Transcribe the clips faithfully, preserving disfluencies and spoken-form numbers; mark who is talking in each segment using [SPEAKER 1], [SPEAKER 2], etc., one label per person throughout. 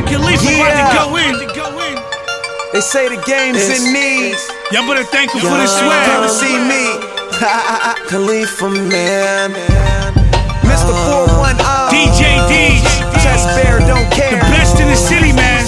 [SPEAKER 1] Khalifa
[SPEAKER 2] Yeah.
[SPEAKER 1] about to go in.
[SPEAKER 2] They say the game's
[SPEAKER 3] It's-
[SPEAKER 2] in need.
[SPEAKER 1] Y'all better thank him
[SPEAKER 2] Y'all
[SPEAKER 1] for the swag.
[SPEAKER 2] come and see me. Khalifa, man. Mister four one oh.
[SPEAKER 1] D J D,
[SPEAKER 2] Chest Bear don't
[SPEAKER 1] the
[SPEAKER 2] care.
[SPEAKER 1] best in the city, man.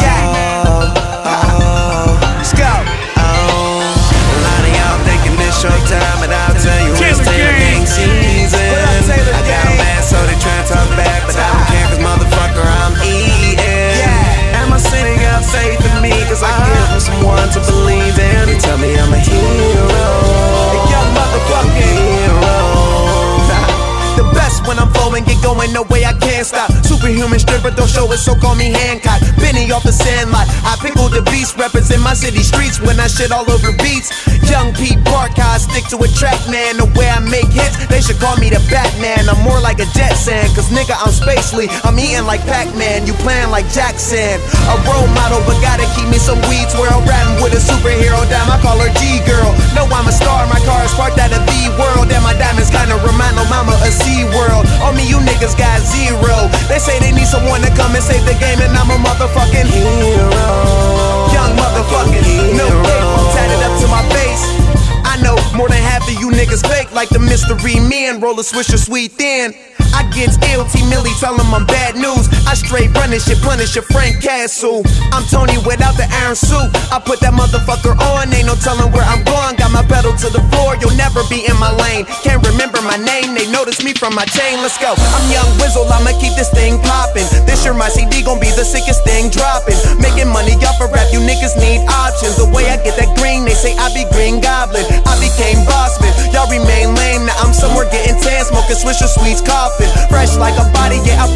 [SPEAKER 2] Let's go.
[SPEAKER 3] A lot of y'all thinking this your time, but I'll tell you it's
[SPEAKER 1] Taylor
[SPEAKER 3] Taylor
[SPEAKER 1] Gang.
[SPEAKER 3] Gang season.
[SPEAKER 2] What up, Taylor
[SPEAKER 3] I got
[SPEAKER 2] Gang?
[SPEAKER 3] a man, so they tryna talk back, but I don't care, cause motherfucker, I'm eating.
[SPEAKER 2] Yeah.
[SPEAKER 3] Am I sending out faith in me? Cause I give them someone to believe in. They tell me I'm a hero.
[SPEAKER 2] Hey, young motherfucking
[SPEAKER 3] Hero.
[SPEAKER 2] the best when I'm flowing, get going, no way I can't stop. Superhuman stripper, don't show it, so call me Hancock. Benny off the sandlot, I pickle the beast, represent my city streets when I shit all over beats. Young Pete Park, how I stick to a track, man. The way I make hits, they should call me the Batman. I'm more like a Jetson, cause nigga, I'm spacely. I'm eating like Pac-Man, you playing like Jackson. A role model, but gotta keep me some weed twirl. Rapping with a superhero, damn, I call her G-Girl. No, I'm a star, my car is parked out of the world. And my diamonds kinda remind no mama of SeaWorld. On me, you niggas got zero. They say they need someone to come and save the game, and I'm a motherfucking
[SPEAKER 3] Hero.
[SPEAKER 2] young motherfucking no fake, I'm tatted up to my face. I know more than half of you niggas fake, like the mystery men. Roll a swisher sweet thin. I get ill, T Millie tell him I'm bad news. I straight run this shit, punish your Frank Castle. I'm Tony without the iron suit. I put that motherfucker on, ain't no telling where I'm going. Got my pedal to the floor, you'll never be in my lane. Can't remember my name, they notice me from my chain. Let's go. I'm Young Wizzle, I'ma keep this thing poppin'. This year my C D gon' be the sickest thing dropping. Making money off of rap, you niggas need options. The way I get that green, they say I be Green Goblin. I became Bossman, y'all remain lame. Now I'm somewhere getting tan, smoking Swisher Sweets, coughing. Fresh like a body, yeah, I